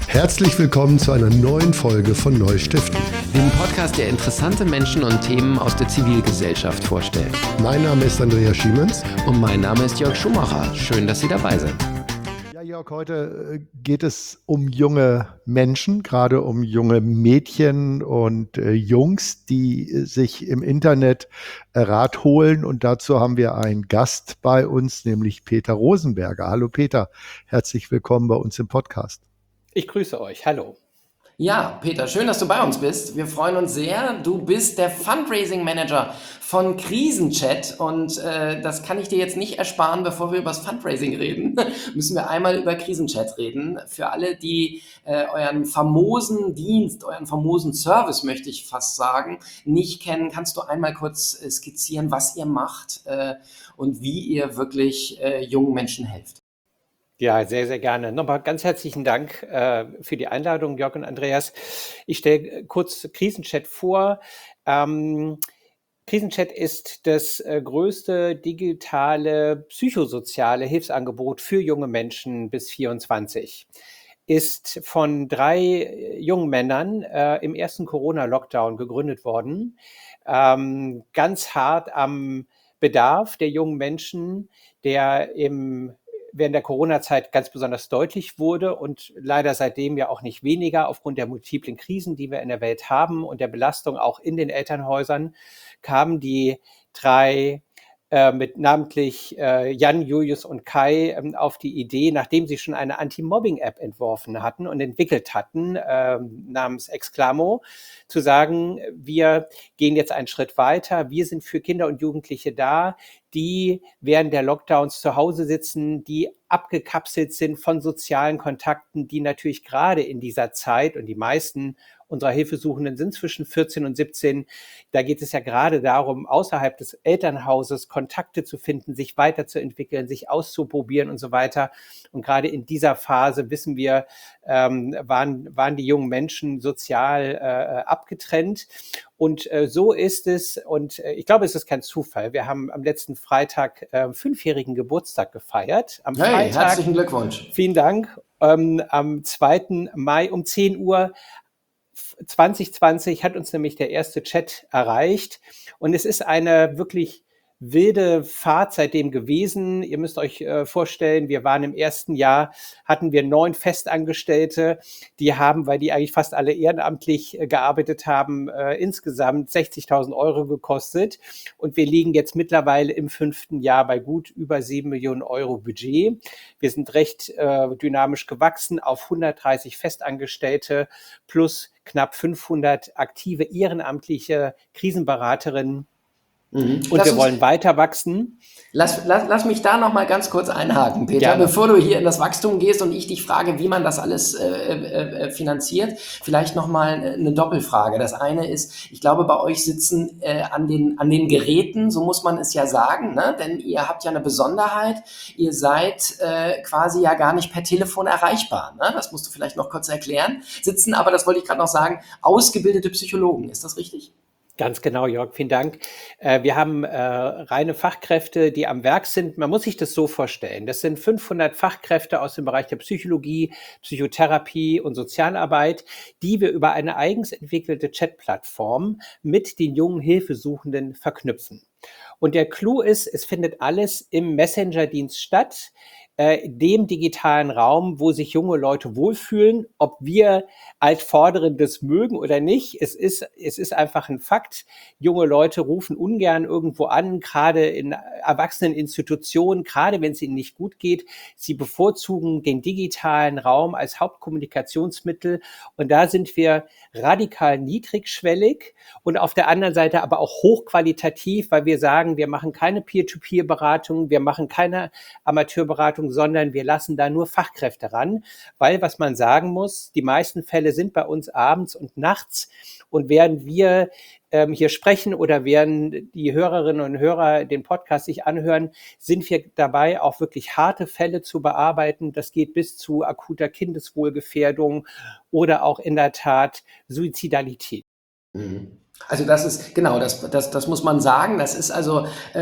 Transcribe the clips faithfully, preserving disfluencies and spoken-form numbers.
Herzlich willkommen zu einer neuen Folge von Neustiften, dem Podcast, der interessante Menschen und Themen aus der Zivilgesellschaft vorstellt. Mein Name ist Andreas Schiemens. Und mein Name ist Jörg Schumacher. Schön, dass Sie dabei sind. Ja, Jörg, heute geht es um junge Menschen, gerade um junge Mädchen und äh, Jungs, die sich im Internet äh, Rat holen. Und dazu haben wir einen Gast bei uns, nämlich Peter Rosenberger. Hallo Peter, herzlich willkommen bei uns im Podcast. Ich grüße euch. Hallo. Ja, Peter, schön, dass du bei uns bist. Wir freuen uns sehr. Du bist der Fundraising Manager von Krisenchat und äh, das kann ich dir jetzt nicht ersparen, bevor wir über das Fundraising reden. Müssen wir einmal über Krisenchat reden. Für alle, die äh, euren famosen Dienst, euren famosen Service, möchte ich fast sagen, nicht kennen, kannst du einmal kurz äh, skizzieren, was ihr macht äh, und wie ihr wirklich äh, jungen Menschen helft? Ja, sehr, sehr gerne. Nochmal ganz herzlichen Dank äh, für die Einladung, Jörg und Andreas. Ich stelle kurz Krisenchat vor. Ähm, Krisenchat ist das äh, größte digitale psychosoziale Hilfsangebot für junge Menschen bis vierundzwanzig. Ist von drei äh, jungen Männern äh, im ersten Corona-Lockdown gegründet worden. Ähm, ganz hart am Bedarf der jungen Menschen, der im während der Corona-Zeit ganz besonders deutlich wurde und leider seitdem ja auch nicht weniger aufgrund der multiplen Krisen, die wir in der Welt haben und der Belastung auch in den Elternhäusern, kamen die drei äh, mit namentlich äh, Jan, Julius und Kai ähm, auf die Idee, nachdem sie schon eine Anti-Mobbing-App entworfen hatten und entwickelt hatten, äh, namens Exclamo, zu sagen, wir gehen jetzt einen Schritt weiter, wir sind für Kinder und Jugendliche da, die während der Lockdowns zu Hause sitzen, die abgekapselt sind von sozialen Kontakten, die natürlich gerade in dieser Zeit, und die meisten unserer Hilfesuchenden sind zwischen vierzehn und siebzehn, da geht es ja gerade darum, außerhalb des Elternhauses Kontakte zu finden, sich weiterzuentwickeln, sich auszuprobieren und so weiter. Und gerade in dieser Phase, wissen wir, ähm, waren, waren die jungen Menschen sozial äh, abgetrennt. Und äh, so ist es, und äh, ich glaube, es ist kein Zufall. Wir haben am letzten Freitag äh, fünfjährigen Geburtstag gefeiert. Am Hey, Freitag, herzlichen Glückwunsch. Vielen Dank. Ähm, am zweiten Mai um zehn Uhr zwanzig zwanzig hat uns nämlich der erste Chat erreicht. Und es ist eine wirklich wilde Fahrt seitdem gewesen. Ihr müsst euch äh, vorstellen, wir waren im ersten Jahr, hatten wir neun Festangestellte, die haben, weil die eigentlich fast alle ehrenamtlich äh, gearbeitet haben, äh, insgesamt sechzigtausend Euro gekostet. Und wir liegen jetzt mittlerweile im fünften Jahr bei gut über sieben Millionen Euro Budget. Wir sind recht äh, dynamisch gewachsen auf hundertdreißig Festangestellte plus knapp fünfhundert aktive ehrenamtliche Krisenberaterinnen. Mhm. Und lass wir uns, wollen weiter wachsen. Lass, lass, lass mich da noch mal ganz kurz einhaken, Peter, Gerne. Bevor du hier in das Wachstum gehst und ich dich frage, wie man das alles äh, äh, finanziert. Vielleicht noch mal eine Doppelfrage. Das eine ist, ich glaube, bei euch sitzen äh, an den an den Geräten, so muss man es ja sagen, ne? Denn ihr habt ja eine Besonderheit. Ihr seid äh, quasi ja gar nicht per Telefon erreichbar. Ne? Das musst du vielleicht noch kurz erklären. Sitzen aber, das wollte ich gerade noch sagen, ausgebildete Psychologen. Ist das richtig? Ganz genau, Jörg, vielen Dank. Äh, wir haben äh, reine Fachkräfte, die am Werk sind. Man muss sich das so vorstellen. Das sind fünfhundert Fachkräfte aus dem Bereich der Psychologie, Psychotherapie und Sozialarbeit, die wir über eine eigens entwickelte Chatplattform mit den jungen Hilfesuchenden verknüpfen. Und der Clou ist, es findet alles im Messenger-Dienst statt, äh, dem digitalen Raum, wo sich junge Leute wohlfühlen, ob wir Altvorderen das mögen oder nicht. Es ist, es ist einfach ein Fakt. Junge Leute rufen ungern irgendwo an, gerade in Erwachseneninstitutionen, gerade wenn es ihnen nicht gut geht. Sie bevorzugen den digitalen Raum als Hauptkommunikationsmittel. Und da sind wir radikal niedrigschwellig und auf der anderen Seite aber auch hochqualitativ, weil wir sagen, wir machen keine Peer-to-Peer-Beratung, wir machen keine Amateurberatung, sondern wir lassen da nur Fachkräfte ran, weil, was man sagen muss, die meisten Fälle sind bei uns abends und nachts, und während wir ähm, hier sprechen oder während die Hörerinnen und Hörer den Podcast sich anhören, sind wir dabei, auch wirklich harte Fälle zu bearbeiten. Das geht bis zu akuter Kindeswohlgefährdung oder auch in der Tat Suizidalität. Mhm. Also das ist, genau, das, das, das muss man sagen. Das ist also,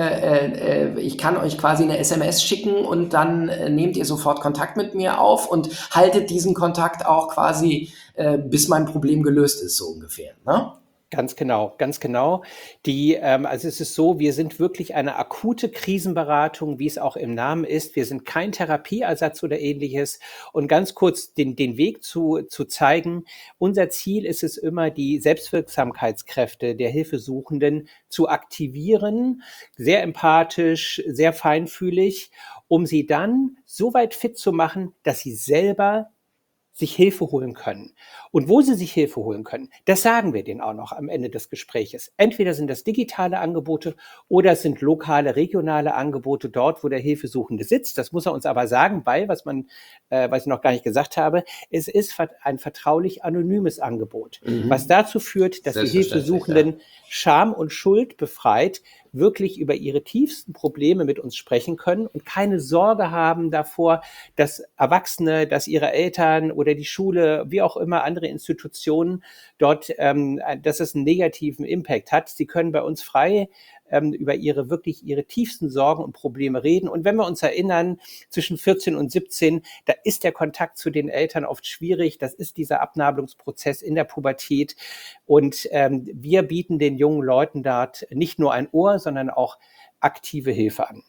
äh, äh, ich kann euch quasi eine S M S schicken und dann äh, nehmt ihr sofort Kontakt mit mir auf und haltet diesen Kontakt auch quasi, äh, bis mein Problem gelöst ist, so ungefähr. Ne? Ganz genau, ganz genau. Die, ähm, also es ist so, wir sind wirklich eine akute Krisenberatung, wie es auch im Namen ist. Wir sind kein Therapieersatz oder ähnliches. Und ganz kurz den, den Weg zu, zu zeigen. Unser Ziel ist es immer, die Selbstwirksamkeitskräfte der Hilfesuchenden zu aktivieren, sehr empathisch, sehr feinfühlig, um sie dann so weit fit zu machen, dass sie selber sich Hilfe holen können. Und wo sie sich Hilfe holen können, das sagen wir denen auch noch am Ende des Gespräches. Entweder sind das digitale Angebote oder es sind lokale, regionale Angebote dort, wo der Hilfesuchende sitzt. Das muss er uns aber sagen, weil, was man, äh, was ich noch gar nicht gesagt habe, es ist ein vertraulich anonymes Angebot, Mhm. was dazu führt, dass die Selbstverständlich, Hilfesuchenden ja. Scham und Schuld befreit wirklich über ihre tiefsten Probleme mit uns sprechen können und keine Sorge haben davor, dass Erwachsene, dass ihre Eltern oder die Schule, wie auch immer andere Institutionen dort, ähm, dass es einen negativen Impact hat. Sie können bei uns frei ähm, über ihre wirklich ihre tiefsten Sorgen und Probleme reden. Und wenn wir uns erinnern, zwischen vierzehn und siebzehn, da ist der Kontakt zu den Eltern oft schwierig. Das ist dieser Abnabelungsprozess in der Pubertät. Und ähm, wir bieten den jungen Leuten dort nicht nur ein Ohr, sondern auch aktive Hilfe an.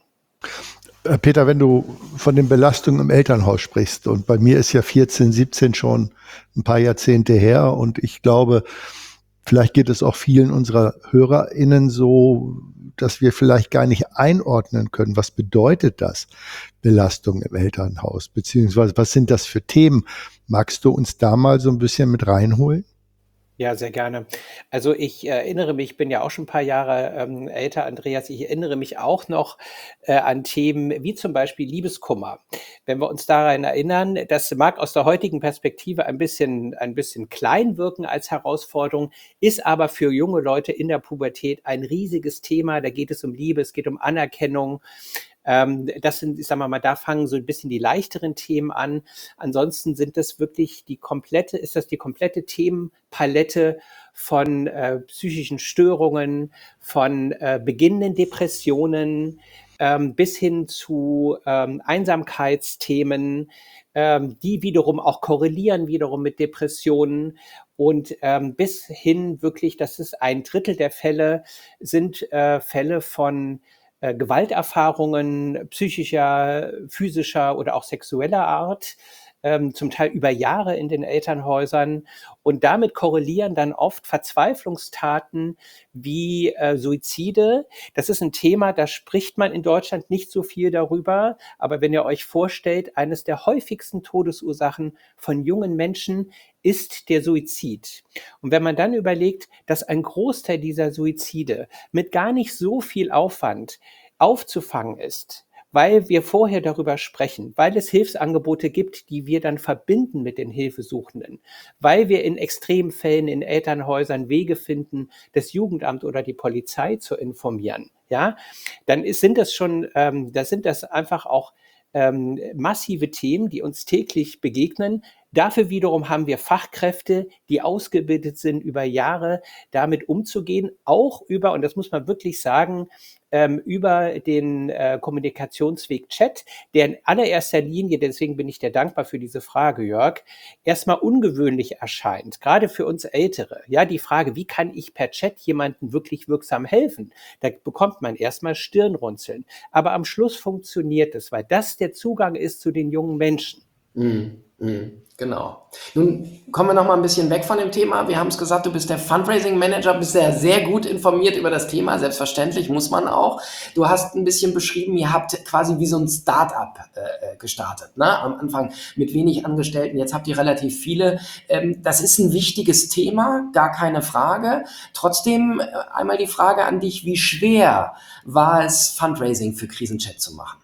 Äh, Peter, wenn du von den Belastungen im Elternhaus sprichst, und bei mir ist ja vierzehn, siebzehn schon ein paar Jahrzehnte her, und ich glaube, vielleicht geht es auch vielen unserer HörerInnen so, dass wir vielleicht gar nicht einordnen können, was bedeutet das, Belastung im Elternhaus, beziehungsweise was sind das für Themen? Magst du uns da mal so ein bisschen mit reinholen? Ja, sehr gerne. Also ich erinnere mich, ich bin ja auch schon ein paar Jahre ähm, älter, Andreas, ich erinnere mich auch noch äh, an Themen wie zum Beispiel Liebeskummer. Wenn wir uns daran erinnern, das mag aus der heutigen Perspektive ein bisschen, ein bisschen klein wirken als Herausforderung, ist aber für junge Leute in der Pubertät ein riesiges Thema. Da geht es um Liebe, es geht um Anerkennung. Ähm, das sind, sagen wir mal, da fangen so ein bisschen die leichteren Themen an. Ansonsten sind das wirklich die komplette, ist das die komplette Themenpalette von äh, psychischen Störungen, von äh, beginnenden Depressionen ähm, bis hin zu ähm, Einsamkeitsthemen, ähm, die wiederum auch korrelieren wiederum mit Depressionen und ähm, bis hin wirklich, das ist ein Drittel der Fälle, sind äh, Fälle von äh, Gewalterfahrungen psychischer, physischer oder auch sexueller Art, ähm, zum Teil über Jahre in den Elternhäusern. Und damit korrelieren dann oft Verzweiflungstaten wie äh, Suizide. Das ist ein Thema, da spricht man in Deutschland nicht so viel darüber. Aber wenn ihr euch vorstellt, eines der häufigsten Todesursachen von jungen Menschen ist der Suizid. Und wenn man dann überlegt, dass ein Großteil dieser Suizide mit gar nicht so viel Aufwand aufzufangen ist, weil wir vorher darüber sprechen, weil es Hilfsangebote gibt, die wir dann verbinden mit den Hilfesuchenden, weil wir in Extremfällen in Elternhäusern Wege finden, das Jugendamt oder die Polizei zu informieren, ja, dann ist, sind das schon, ähm, da sind das einfach auch ähm, massive Themen, die uns täglich begegnen. Dafür wiederum haben wir Fachkräfte, die ausgebildet sind, über Jahre damit umzugehen, auch über, und das muss man wirklich sagen, ähm, über den äh, Kommunikationsweg Chat, der in allererster Linie, deswegen bin ich dir dankbar für diese Frage, Jörg, erstmal ungewöhnlich erscheint, gerade für uns Ältere. Ja, die Frage, wie kann ich per Chat jemandem wirklich wirksam helfen? Da bekommt man erstmal Stirnrunzeln. Aber am Schluss funktioniert es, weil das der Zugang ist zu den jungen Menschen. Mm, mm, genau. Nun kommen wir noch mal ein bisschen weg von dem Thema. Wir haben es gesagt, du bist der Fundraising Manager, bist ja sehr gut informiert über das Thema, selbstverständlich, muss man auch. Du hast ein bisschen beschrieben, ihr habt quasi wie so ein Start-up äh, gestartet, ne? Am Anfang mit wenig Angestellten, jetzt habt ihr relativ viele. Ähm, das ist ein wichtiges Thema, gar keine Frage. Trotzdem äh, einmal die Frage an dich, wie schwer war es, Fundraising für Krisenchat zu machen?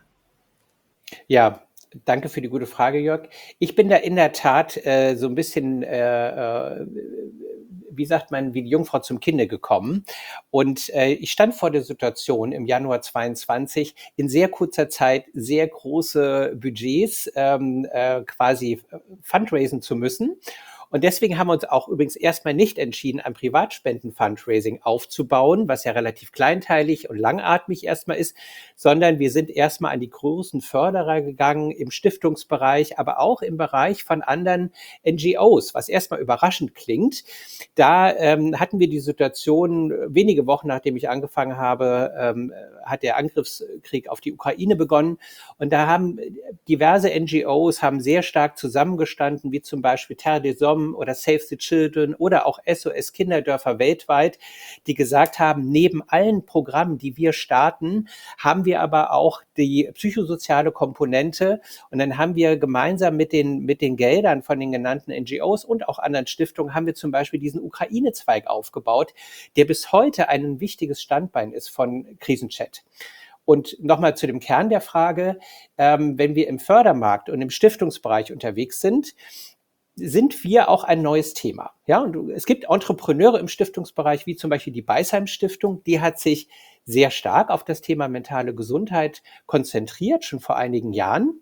Ja, danke für die gute Frage, Jörg. Ich bin da in der Tat äh, so ein bisschen, äh, äh, wie sagt man, wie die Jungfrau zum Kinde gekommen. Und äh, ich stand vor der Situation im Januar zweiundzwanzig, in sehr kurzer Zeit sehr große Budgets ähm, äh, quasi fundraisen zu müssen. Und deswegen haben wir uns auch übrigens erstmal nicht entschieden, ein Privatspenden-Fundraising aufzubauen, was ja relativ kleinteilig und langatmig erstmal ist, sondern wir sind erstmal an die großen Förderer gegangen im Stiftungsbereich, aber auch im Bereich von anderen N G Os, was erstmal überraschend klingt. Da ähm, hatten wir die Situation, wenige Wochen nachdem ich angefangen habe, ähm, hat der Angriffskrieg auf die Ukraine begonnen. Und da haben diverse N G Os haben sehr stark zusammengestanden, wie zum Beispiel Terre des Hommes oder Save the Children oder auch S O S Kinderdörfer weltweit, die gesagt haben, neben allen Programmen, die wir starten, haben wir aber auch die psychosoziale Komponente. Und dann haben wir gemeinsam mit den, mit den Geldern von den genannten N G Os und auch anderen Stiftungen, haben wir zum Beispiel diesen Ukraine-Zweig aufgebaut, der bis heute ein wichtiges Standbein ist von Krisenchat. Und nochmal zu dem Kern der Frage, ähm, wenn wir im Fördermarkt und im Stiftungsbereich unterwegs sind, sind wir auch ein neues Thema. Ja, und es gibt Entrepreneure im Stiftungsbereich, wie zum Beispiel die Beisheim Stiftung, die hat sich sehr stark auf das Thema mentale Gesundheit konzentriert, schon vor einigen Jahren.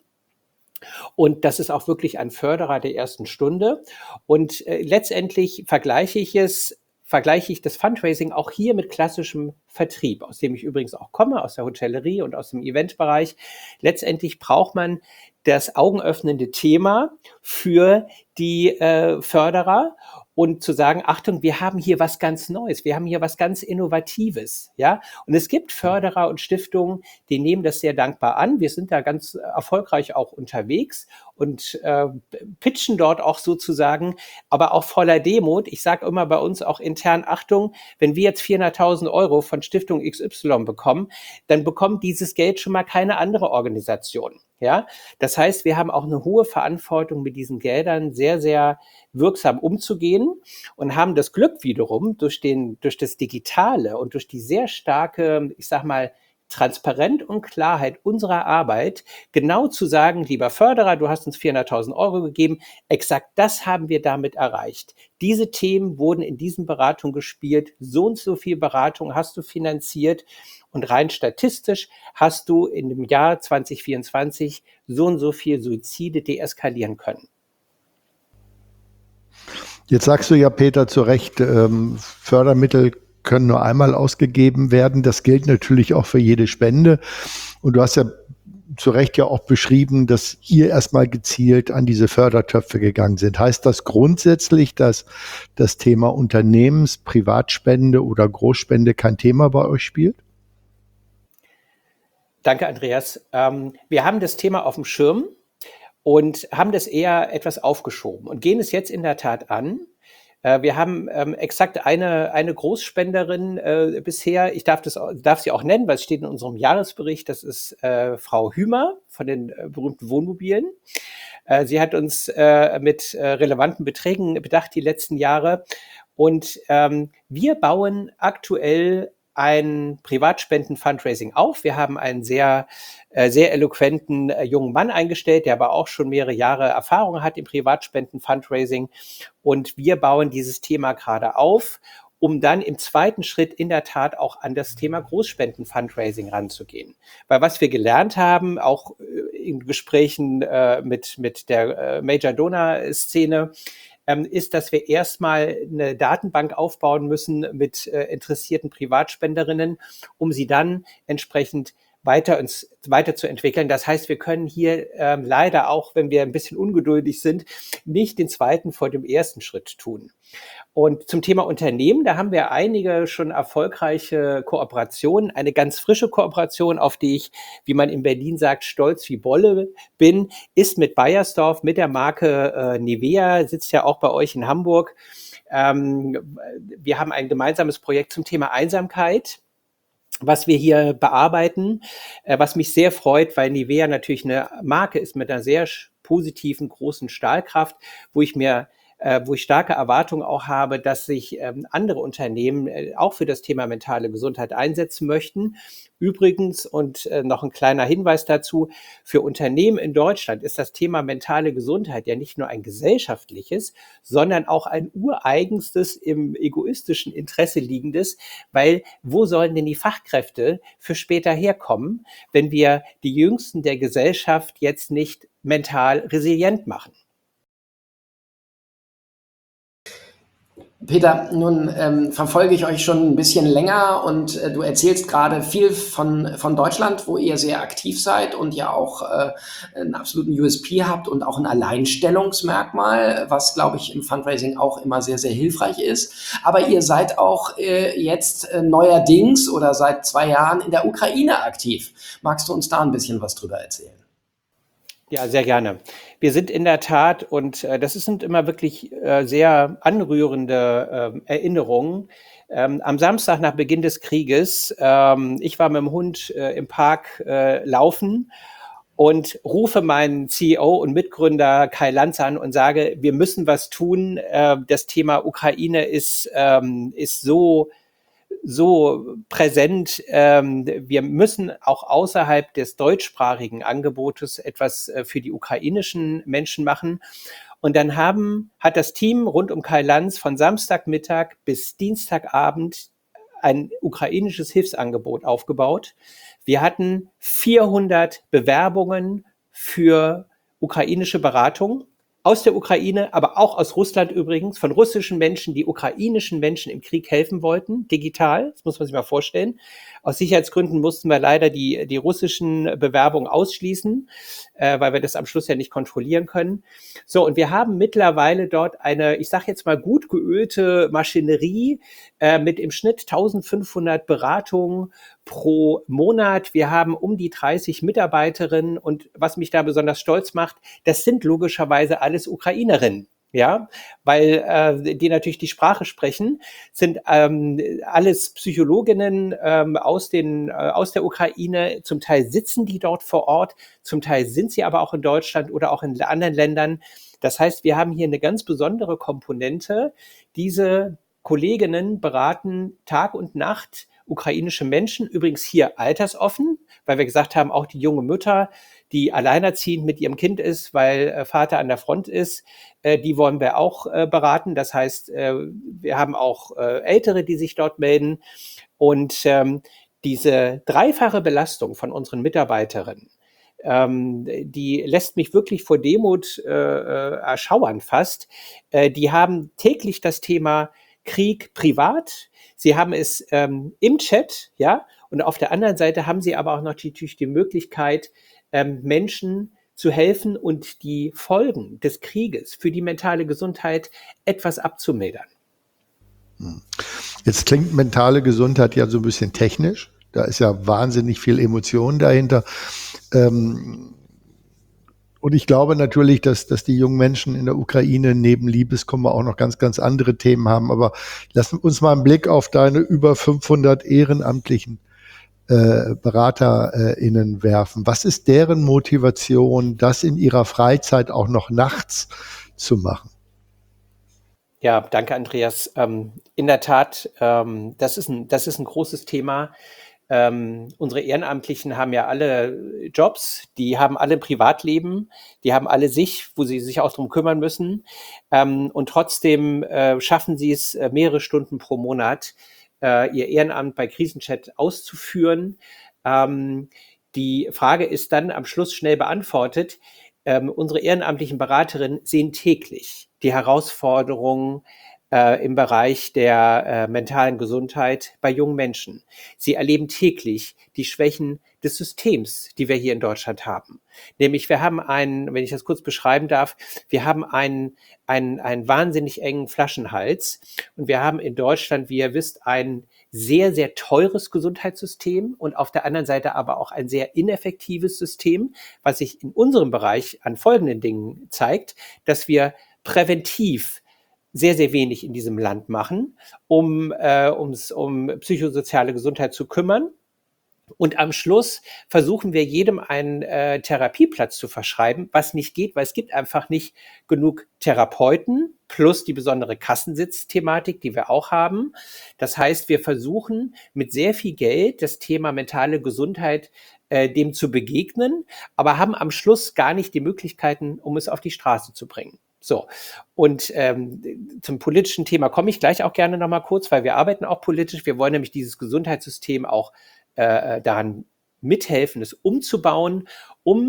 Und das ist auch wirklich ein Förderer der ersten Stunde. Und äh, letztendlich vergleiche ich es vergleiche ich das Fundraising auch hier mit klassischem Vertrieb, aus dem ich übrigens auch komme, aus der Hotellerie und aus dem Eventbereich. Letztendlich braucht man das augenöffnende Thema für die äh, Förderer und zu sagen, Achtung, wir haben hier was ganz Neues, wir haben hier was ganz Innovatives, ja. Und es gibt Förderer und Stiftungen, die nehmen das sehr dankbar an. Wir sind da ganz erfolgreich auch unterwegs und äh, pitchen dort auch sozusagen, aber auch voller Demut. Ich sage immer bei uns auch intern, Achtung, wenn wir jetzt vierhunderttausend Euro von Stiftung X Y bekommen, dann bekommt dieses Geld schon mal keine andere Organisation. Ja, das heißt, wir haben auch eine hohe Verantwortung, mit diesen Geldern sehr, sehr wirksam umzugehen und haben das Glück wiederum durch den, durch das Digitale und durch die sehr starke, ich sag mal, Transparenz und Klarheit unserer Arbeit, genau zu sagen, lieber Förderer, du hast uns vierhunderttausend Euro gegeben, exakt das haben wir damit erreicht. Diese Themen wurden in diesen Beratungen gespielt, so und so viel Beratung hast du finanziert und rein statistisch hast du in dem Jahr zwanzig vierundzwanzig so und so viel Suizide deeskalieren können. Jetzt sagst du ja, Peter, zu Recht, ähm, Fördermittel können nur einmal ausgegeben werden. Das gilt natürlich auch für jede Spende. Und du hast ja zu Recht ja auch beschrieben, dass ihr erstmal gezielt an diese Fördertöpfe gegangen sind. Heißt das grundsätzlich, dass das Thema Unternehmens-, Privatspende oder Großspende kein Thema bei euch spielt? Danke, Andreas. Ähm, wir haben das Thema auf dem Schirm und haben das eher etwas aufgeschoben und gehen es jetzt in der Tat an. Äh, wir haben ähm, exakt eine, eine Großspenderin äh, bisher, ich darf, das, darf sie auch nennen, weil es steht in unserem Jahresbericht, das ist äh, Frau Hümer von den äh, berühmten Wohnmobilen. Äh, sie hat uns äh, mit äh, relevanten Beträgen bedacht die letzten Jahre und ähm, wir bauen aktuell ein Privatspenden-Fundraising auf. Wir haben einen sehr, äh, sehr eloquenten äh, jungen Mann eingestellt, der aber auch schon mehrere Jahre Erfahrung hat im Privatspenden-Fundraising. Und wir bauen dieses Thema gerade auf, um dann im zweiten Schritt in der Tat auch an das Thema Großspenden-Fundraising ranzugehen. Weil was wir gelernt haben, auch äh, in Gesprächen äh, mit, mit der äh, Major-Donor-Szene, ist, dass wir erstmal eine Datenbank aufbauen müssen mit äh, interessierten Privatspenderinnen, um sie dann entsprechend weiter uns weiterzuentwickeln. Das heißt, wir können hier ähm, leider auch, wenn wir ein bisschen ungeduldig sind, nicht den zweiten vor dem ersten Schritt tun. Und zum Thema Unternehmen, da haben wir einige schon erfolgreiche Kooperationen. Eine ganz frische Kooperation, auf die ich, wie man in Berlin sagt, stolz wie Bolle bin, ist mit Beiersdorf, mit der Marke äh, Nivea, sitzt ja auch bei euch in Hamburg. Ähm, wir haben ein gemeinsames Projekt zum Thema Einsamkeit, was wir hier bearbeiten, äh, was mich sehr freut, weil Nivea natürlich eine Marke ist mit einer sehr positiven, großen Strahlkraft, wo ich mir äh, wo ich starke Erwartungen auch habe, dass sich ähm, andere Unternehmen äh, auch für das Thema mentale Gesundheit einsetzen möchten. Übrigens, und äh, noch ein kleiner Hinweis dazu, für Unternehmen in Deutschland ist das Thema mentale Gesundheit ja nicht nur ein gesellschaftliches, sondern auch ein ureigenstes, im egoistischen Interesse liegendes, weil wo sollen denn die Fachkräfte für später herkommen, wenn wir die Jüngsten der Gesellschaft jetzt nicht mental resilient machen? Peter, nun ähm, verfolge ich euch schon ein bisschen länger und äh, du erzählst gerade viel von, von Deutschland, wo ihr sehr aktiv seid und ja auch äh, einen absoluten U S P habt und auch ein Alleinstellungsmerkmal, was, glaube ich, im Fundraising auch immer sehr, sehr hilfreich ist. Aber ihr seid auch äh, jetzt äh, neuerdings oder seit zwei Jahren in der Ukraine aktiv. Magst du uns da ein bisschen was drüber erzählen? Ja, sehr gerne. Wir sind in der Tat, und äh, das sind immer wirklich äh, sehr anrührende äh, Erinnerungen. Ähm, am Samstag nach Beginn des Krieges, ähm, ich war mit dem Hund äh, im Park äh, laufen und rufe meinen C E O und Mitgründer Kai Lanz an und sage, wir müssen was tun. Äh, das Thema Ukraine ist, ähm, ist so so präsent. Ähm, wir müssen auch außerhalb des deutschsprachigen Angebotes etwas äh, für die ukrainischen Menschen machen. Und dann haben, hat das Team rund um Kai Lanz von Samstagmittag bis Dienstagabend ein ukrainisches Hilfsangebot aufgebaut. Wir hatten vierhundert Bewerbungen für ukrainische Beratung aus der Ukraine, aber auch aus Russland übrigens, von russischen Menschen, die ukrainischen Menschen im Krieg helfen wollten, digital. Das muss man sich mal vorstellen. Aus Sicherheitsgründen mussten wir leider die, die russischen Bewerbungen ausschließen, äh, weil wir das am Schluss ja nicht kontrollieren können. So, und wir haben mittlerweile dort eine, ich sage jetzt mal, gut geölte Maschinerie äh, mit im Schnitt eintausendfünfhundert Beratungen pro Monat. Wir haben um die dreißig Mitarbeiterinnen und was mich da besonders stolz macht, das sind logischerweise alles Ukrainerinnen. Ja, weil äh, die natürlich die Sprache sprechen, sind ähm, alles Psychologinnen ähm, aus, den, äh, aus der Ukraine. Zum Teil sitzen die dort vor Ort, zum Teil sind sie aber auch in Deutschland oder auch in anderen Ländern. Das heißt, wir haben hier eine ganz besondere Komponente. Diese Kolleginnen beraten Tag und Nacht ukrainische Menschen, übrigens hier altersoffen, weil wir gesagt haben, auch die junge Mutter, die alleinerziehend mit ihrem Kind ist, weil äh, Vater an der Front ist, äh, die wollen wir auch äh, beraten. Das heißt, äh, wir haben auch äh, Ältere, die sich dort melden. Und ähm, diese dreifache Belastung von unseren Mitarbeiterinnen, ähm, die lässt mich wirklich vor Demut äh, äh, erschauern fast. Äh, die haben täglich das Thema Krieg privat. Sie haben es ähm, im Chat, ja, und auf der anderen Seite haben sie aber auch natürlich die Möglichkeit, ähm, Menschen zu helfen und die Folgen des Krieges für die mentale Gesundheit etwas abzumildern. Jetzt klingt mentale Gesundheit ja so ein bisschen technisch. Da ist ja wahnsinnig viel Emotion dahinter. Ähm, Und ich glaube natürlich, dass, dass die jungen Menschen in der Ukraine neben Liebeskummer auch noch ganz, ganz andere Themen haben. Aber lass uns mal einen Blick auf deine über fünfhundert ehrenamtlichen äh, BeraterInnen werfen. Was ist deren Motivation, das in ihrer Freizeit auch noch nachts zu machen? Ja, danke, Andreas. Ähm, in der Tat, ähm, das ist ein, das ist ein großes Thema. Ähm, unsere Ehrenamtlichen haben ja alle Jobs, die haben alle ein Privatleben, die haben alle sich, wo sie sich auch drum kümmern müssen. Ähm, und trotzdem äh, schaffen sie es, äh, mehrere Stunden pro Monat äh, ihr Ehrenamt bei Krisenchat auszuführen. Ähm, die Frage ist dann am Schluss schnell beantwortet. Ähm, unsere ehrenamtlichen Beraterinnen sehen täglich die Herausforderungen äh, im Bereich der äh, mentalen Gesundheit bei jungen Menschen. Sie erleben täglich die Schwächen des Systems, die wir hier in Deutschland haben. Nämlich wir haben einen, wenn ich das kurz beschreiben darf, wir haben einen, einen, einen wahnsinnig engen Flaschenhals und wir haben in Deutschland, wie ihr wisst, ein sehr, sehr teures Gesundheitssystem und auf der anderen Seite aber auch ein sehr ineffektives System, was sich in unserem Bereich an folgenden Dingen zeigt, dass wir präventiv sehr, sehr wenig in diesem Land machen, um, äh, ums, um psychosoziale Gesundheit zu kümmern. Und am Schluss versuchen wir jedem einen äh, Therapieplatz zu verschreiben, was nicht geht, weil es gibt einfach nicht genug Therapeuten plus die besondere Kassensitzthematik, die wir auch haben. Das heißt, wir versuchen mit sehr viel Geld das Thema mentale Gesundheit äh, dem zu begegnen, aber haben am Schluss gar nicht die Möglichkeiten, um es auf die Straße zu bringen. So, und ähm, zum politischen Thema komme ich gleich auch gerne nochmal kurz, weil wir arbeiten auch politisch. Wir wollen nämlich dieses Gesundheitssystem auch äh, daran mithelfen, es umzubauen, um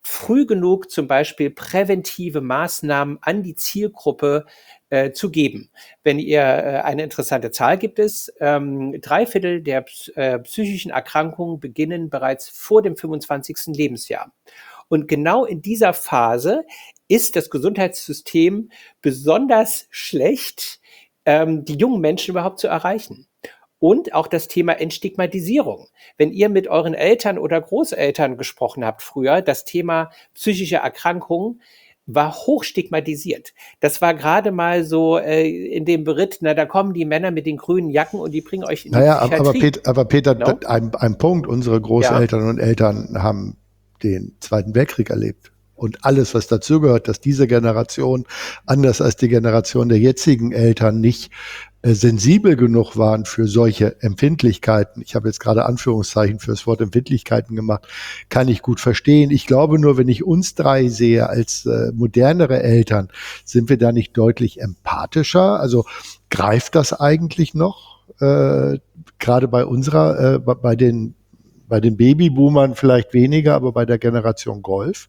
früh genug zum Beispiel präventive Maßnahmen an die Zielgruppe äh, zu geben. Wenn ihr äh, eine interessante Zahl gibt es, ähm, drei Viertel der äh, psychischen Erkrankungen beginnen bereits vor dem fünfundzwanzigsten Lebensjahr. Und genau in dieser Phase ist das Gesundheitssystem besonders schlecht, ähm, die jungen Menschen überhaupt zu erreichen. Und auch das Thema Entstigmatisierung. Wenn ihr mit euren Eltern oder Großeltern gesprochen habt früher, das Thema psychische Erkrankungen war hochstigmatisiert. Das war gerade mal so äh, in dem Beritt, na, da kommen die Männer mit den grünen Jacken und die bringen euch in die Naja, aber, Psychiatrie. Peter, aber Peter, No? ein, ein Punkt, unsere Großeltern Ja. und Eltern haben den Zweiten Weltkrieg erlebt. Und alles, was dazugehört, dass diese Generation, anders als die Generation der jetzigen Eltern, nicht äh, sensibel genug waren für solche Empfindlichkeiten. Ich habe jetzt gerade Anführungszeichen für das Wort Empfindlichkeiten gemacht, kann ich gut verstehen. Ich glaube nur, wenn ich uns drei sehe als äh, modernere Eltern, sind wir da nicht deutlich empathischer? Also greift das eigentlich noch? Äh, gerade bei unserer, äh, bei den bei den Babyboomern vielleicht weniger, aber bei der Generation Golf?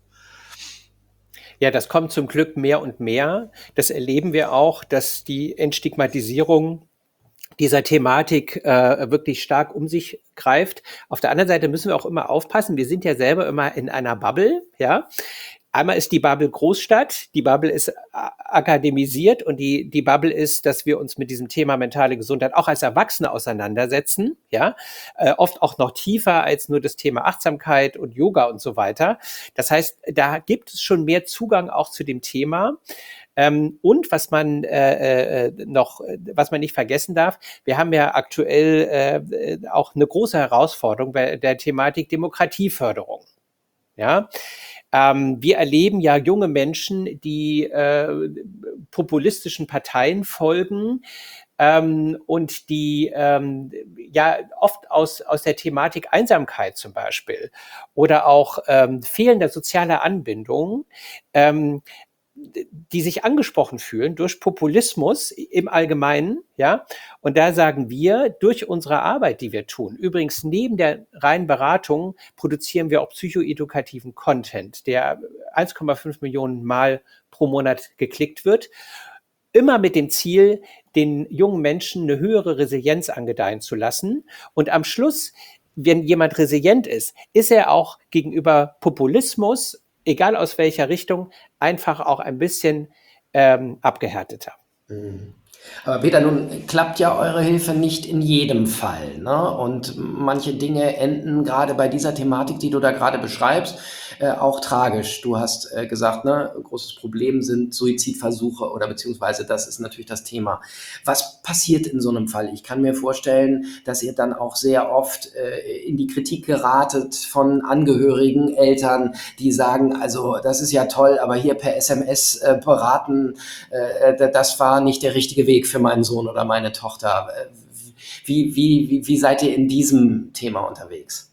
Ja, das kommt zum Glück mehr und mehr. Das erleben wir auch, dass die Entstigmatisierung dieser Thematik äh, wirklich stark um sich greift. Auf der anderen Seite müssen wir auch immer aufpassen. Wir sind ja selber immer in einer Bubble, ja. Einmal ist die Bubble Großstadt, die Bubble ist akademisiert und die, die Bubble ist, dass wir uns mit diesem Thema mentale Gesundheit auch als Erwachsene auseinandersetzen, ja, äh, oft auch noch tiefer als nur das Thema Achtsamkeit und Yoga und so weiter. Das heißt, da gibt es schon mehr Zugang auch zu dem Thema. Ähm, und was man äh, äh, noch, was man nicht vergessen darf, wir haben ja aktuell äh, auch eine große Herausforderung bei der Thematik Demokratieförderung. Ja, ähm, wir erleben ja junge Menschen, die äh, populistischen Parteien folgen ähm, und die ähm, ja oft aus, aus der Thematik Einsamkeit zum Beispiel oder auch ähm, fehlender sozialer Anbindung ähm, die sich angesprochen fühlen durch Populismus im Allgemeinen, ja. Und da sagen wir, durch unsere Arbeit, die wir tun, übrigens neben der reinen Beratung produzieren wir auch psychoedukativen Content, der eins Komma fünf Millionen Mal pro Monat geklickt wird, immer mit dem Ziel, den jungen Menschen eine höhere Resilienz angedeihen zu lassen. Und am Schluss, wenn jemand resilient ist, ist er auch gegenüber Populismus, egal aus welcher Richtung, einfach auch ein bisschen ähm, abgehärteter. Mhm. Aber Peter, nun klappt ja eure Hilfe nicht in jedem Fall, ne? Und manche Dinge enden gerade bei dieser Thematik, die du da gerade beschreibst, äh, auch tragisch. Du hast äh, gesagt, ne, großes Problem sind Suizidversuche oder beziehungsweise das ist natürlich das Thema. Was passiert in so einem Fall? Ich kann mir vorstellen, dass ihr dann auch sehr oft äh, in die Kritik geratet von Angehörigen, Eltern, die sagen, also das ist ja toll, aber hier per S M S äh, beraten, äh, das war nicht der richtige Weg für meinen Sohn oder meine Tochter. Wie, wie, wie, wie seid ihr in diesem Thema unterwegs?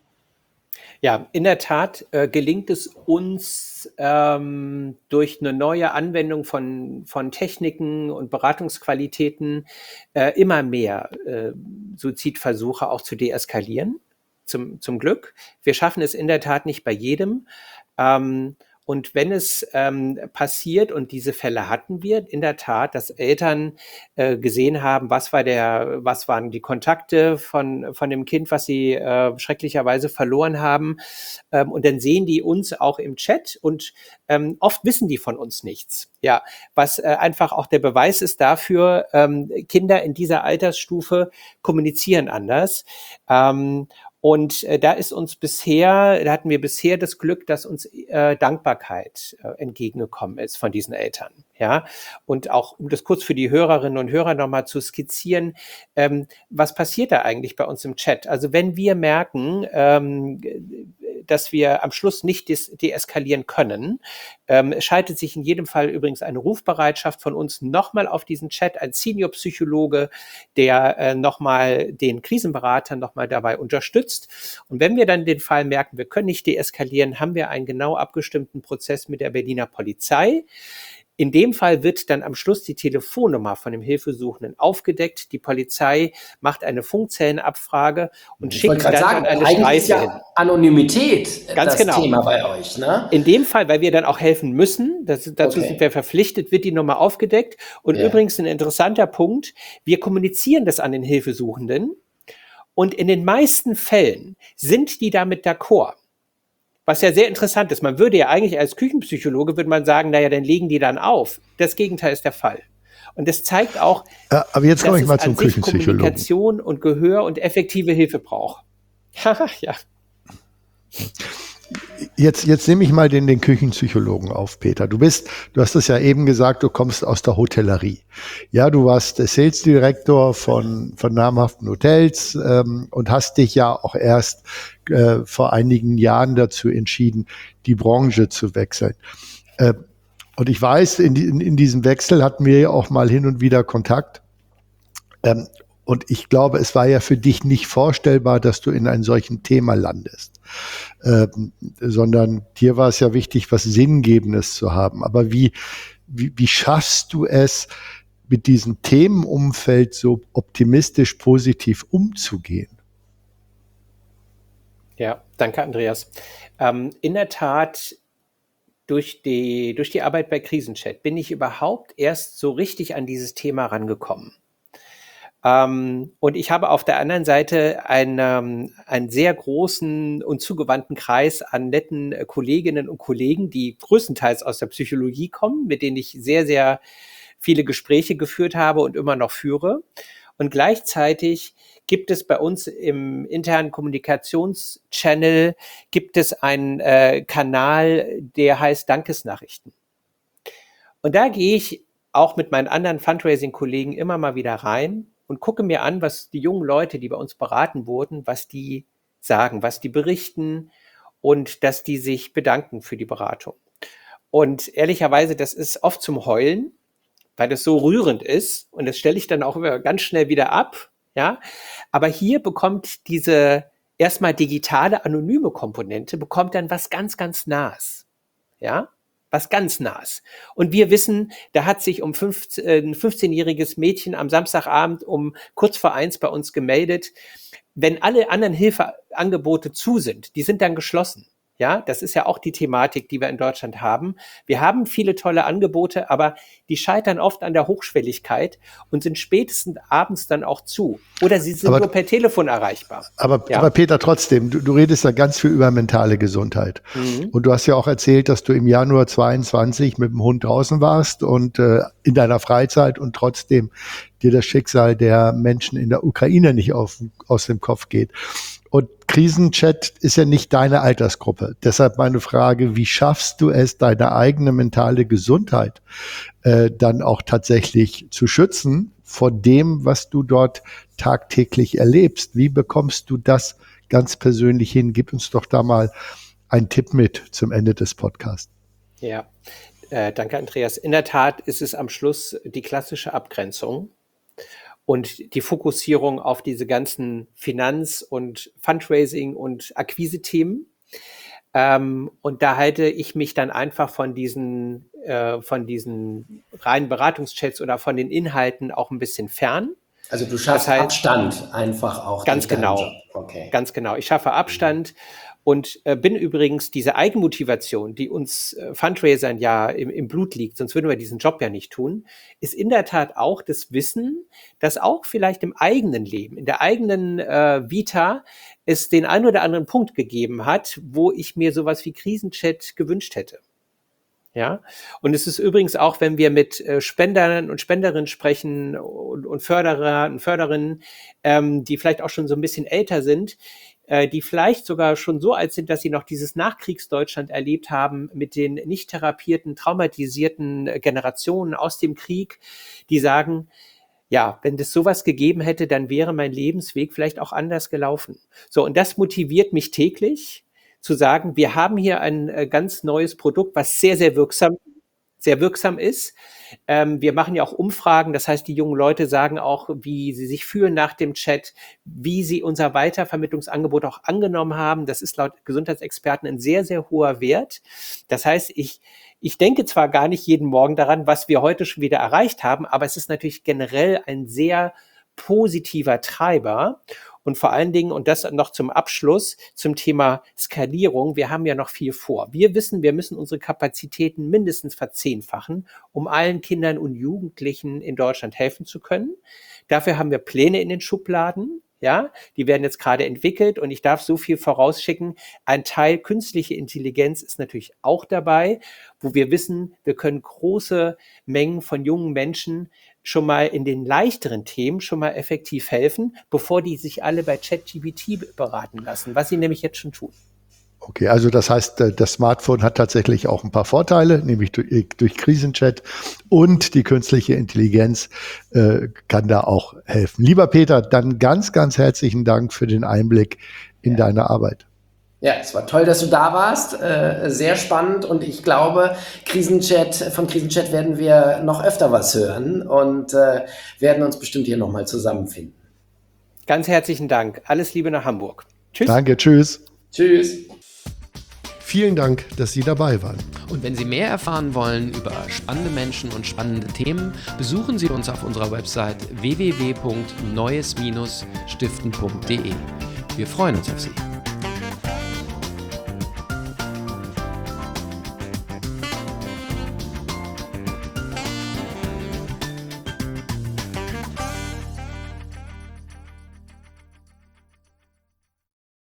Ja, in der Tat äh, gelingt es uns ähm, durch eine neue Anwendung von, von Techniken und Beratungsqualitäten äh, immer mehr äh, Suizidversuche auch zu deeskalieren, zum, zum Glück. Wir schaffen es in der Tat nicht bei jedem. Ähm, Und wenn es ähm, passiert, und diese Fälle hatten wir in der Tat, dass Eltern äh, gesehen haben, was war der, was waren die Kontakte von, von dem Kind, was sie äh, schrecklicherweise verloren haben. Ähm, und dann sehen die uns auch im Chat und ähm, oft wissen die von uns nichts. Ja, was äh, einfach auch der Beweis ist dafür, ähm, Kinder in dieser Altersstufe kommunizieren anders. Ähm, Und äh, da ist uns bisher, da hatten wir bisher das Glück, dass uns äh, Dankbarkeit äh, entgegengekommen ist von diesen Eltern. Ja, und auch, um das kurz für die Hörerinnen und Hörer nochmal zu skizzieren, ähm, was passiert da eigentlich bei uns im Chat? Also wenn wir merken, ähm, dass wir am Schluss nicht des- deeskalieren können, ähm, schaltet sich in jedem Fall übrigens eine Rufbereitschaft von uns nochmal auf diesen Chat, ein Senior-Psychologe, der äh, nochmal den Krisenberater nochmal dabei unterstützt. Und wenn wir dann den Fall merken, wir können nicht deeskalieren, haben wir einen genau abgestimmten Prozess mit der Berliner Polizei, In dem Fall wird dann am Schluss die Telefonnummer von dem Hilfesuchenden aufgedeckt. Die Polizei macht eine Funkzellenabfrage und Ich schickt wollte gerade dann sagen, an eine eigentlich ist Streife hin. ja Anonymität Ganz das genau. Thema bei euch, ne? In dem Fall, weil wir dann auch helfen müssen, das, dazu Okay. sind wir verpflichtet, wird die Nummer aufgedeckt. Und Ja. übrigens ein interessanter Punkt, wir kommunizieren das an den Hilfesuchenden und in den meisten Fällen sind die damit d'accord. Was ja sehr interessant ist. Man würde ja eigentlich als Küchenpsychologe, würde man sagen, naja, dann legen die dann auf. Das Gegenteil ist der Fall. Und das zeigt auch, Ja, aber jetzt komme dass ich mal es zum an sich Küchenpsychologen. Kommunikation und Gehör und effektive Hilfe braucht. Ja. Jetzt, jetzt nehme ich mal den, den Küchenpsychologen auf, Peter. Du bist, du hast es ja eben gesagt, du kommst aus der Hotellerie. Ja, du warst der Sales Director von, von namhaften Hotels ähm, und hast dich ja auch erst äh, vor einigen Jahren dazu entschieden, die Branche zu wechseln. Äh, und ich weiß, in, in, in diesem Wechsel hatten wir ja auch mal hin und wieder Kontakt. Ähm, und ich glaube, es war ja für dich nicht vorstellbar, dass du in einem solchen Thema landest. Ähm, sondern dir war es ja wichtig, was Sinngebendes zu haben. Aber wie, wie, wie schaffst du es, mit diesem Themenumfeld so optimistisch positiv umzugehen? Ja, danke, Andreas. Ähm, in der Tat, durch die, durch die Arbeit bei Krisenchat bin ich überhaupt erst so richtig an dieses Thema rangekommen. Ähm, und ich habe auf der anderen Seite einen, einen sehr großen und zugewandten Kreis an netten äh, Kolleginnen und Kollegen, die größtenteils aus der Psychologie kommen, mit denen ich sehr, sehr viele Gespräche geführt habe und immer noch führe. Und gleichzeitig gibt es bei uns im internen Kommunikationschannel gibt es einen äh, Kanal, der heißt Dankesnachrichten. Und da gehe ich auch mit meinen anderen Fundraising-Kollegen immer mal wieder rein und gucke mir an, was die jungen Leute, die bei uns beraten wurden, was die sagen, was die berichten und dass die sich bedanken für die Beratung. Und ehrlicherweise, das ist oft zum Heulen, weil das so rührend ist und das stelle ich dann auch immer ganz schnell wieder ab. Ja, aber hier bekommt diese erstmal digitale, anonyme Komponente, bekommt dann was ganz, ganz Nahes. Ja, was ganz Nahes. Und wir wissen, da hat sich um fünfzehn, äh, ein fünfzehnjähriges Mädchen am Samstagabend um kurz vor eins bei uns gemeldet. Wenn alle anderen Hilfeangebote zu sind, die sind dann geschlossen. Ja, das ist ja auch die Thematik, die wir in Deutschland haben. Wir haben viele tolle Angebote, aber die scheitern oft an der Hochschwelligkeit und sind spätestens abends dann auch zu. Oder sie sind aber, nur per Telefon erreichbar. Aber, ja. aber Peter, trotzdem, du, du redest ja ganz viel über mentale Gesundheit. Mhm. Und du hast ja auch erzählt, dass du im Januar zweiundzwanzig mit dem Hund draußen warst und äh, in deiner Freizeit und trotzdem dir das Schicksal der Menschen in der Ukraine nicht auf, aus dem Kopf geht. Und Krisenchat ist ja nicht deine Altersgruppe. Deshalb meine Frage, wie schaffst du es, deine eigene mentale Gesundheit äh, dann auch tatsächlich zu schützen vor dem, was du dort tagtäglich erlebst? Wie bekommst du das ganz persönlich hin? Gib uns doch da mal einen Tipp mit zum Ende des Podcasts. Ja, äh, danke Andreas. In der Tat ist es am Schluss die klassische Abgrenzung und die Fokussierung auf diese ganzen Finanz- und Fundraising- und Akquise-Themen. Ähm, und da halte ich mich dann einfach von diesen, äh, von diesen reinen Beratungschats oder von den Inhalten auch ein bisschen fern. Also du schaffst das heißt, Abstand einfach auch. Ganz genau. Okay. Ganz genau. Ich schaffe Abstand. Mhm. Und äh, bin übrigens diese Eigenmotivation, die uns äh, Fundraisern ja im, im Blut liegt, sonst würden wir diesen Job ja nicht tun, ist in der Tat auch das Wissen, dass auch vielleicht im eigenen Leben, in der eigenen äh, Vita es den einen oder anderen Punkt gegeben hat, wo ich mir sowas wie Krisenchat gewünscht hätte. Ja, und es ist übrigens auch, wenn wir mit äh, Spendern und Spenderinnen sprechen und, und Förderer und Förderinnen, ähm, die vielleicht auch schon so ein bisschen älter sind, die vielleicht sogar schon so alt sind, dass sie noch dieses Nachkriegsdeutschland erlebt haben mit den nicht therapierten, traumatisierten Generationen aus dem Krieg, die sagen, ja, wenn es sowas gegeben hätte, dann wäre mein Lebensweg vielleicht auch anders gelaufen. So, und das motiviert mich täglich zu sagen, wir haben hier ein äh, ganz neues Produkt, was sehr, sehr wirksam sehr wirksam ist. Ähm, wir machen ja auch Umfragen, das heißt, die jungen Leute sagen auch, wie sie sich fühlen nach dem Chat, wie sie unser Weitervermittlungsangebot auch angenommen haben. Das ist laut Gesundheitsexperten ein sehr, sehr hoher Wert. Das heißt, ich, Ich denke zwar gar nicht jeden Morgen daran, was wir heute schon wieder erreicht haben, aber es ist natürlich generell ein sehr positiver Treiber. Und vor allen Dingen, und das noch zum Abschluss, zum Thema Skalierung, wir haben ja noch viel vor. Wir wissen, wir müssen unsere Kapazitäten mindestens verzehnfachen, um allen Kindern und Jugendlichen in Deutschland helfen zu können. Dafür haben wir Pläne in den Schubladen. Ja, die werden jetzt gerade entwickelt und ich darf so viel vorausschicken. Ein Teil künstliche Intelligenz ist natürlich auch dabei, wo wir wissen, wir können große Mengen von jungen Menschen schon mal in den leichteren Themen schon mal effektiv helfen, bevor die sich alle bei ChatGPT beraten lassen, was sie nämlich jetzt schon tun. Okay, also das heißt, das Smartphone hat tatsächlich auch ein paar Vorteile, nämlich durch, durch Krisenchat und die künstliche Intelligenz äh, kann da auch helfen. Lieber Peter, dann ganz, ganz herzlichen Dank für den Einblick in ja. deine Arbeit. Ja, es war toll, dass du da warst. Äh, sehr spannend und ich glaube, Krisenchat, von Krisenchat werden wir noch öfter was hören und äh, werden uns bestimmt hier nochmal zusammenfinden. Ganz herzlichen Dank. Alles Liebe nach Hamburg. Tschüss. Danke, tschüss. Tschüss. Vielen Dank, dass Sie dabei waren. Und wenn Sie mehr erfahren wollen über spannende Menschen und spannende Themen, besuchen Sie uns auf unserer Website w w w punkt neues Bindestrich stiften punkt d e. Wir freuen uns auf Sie.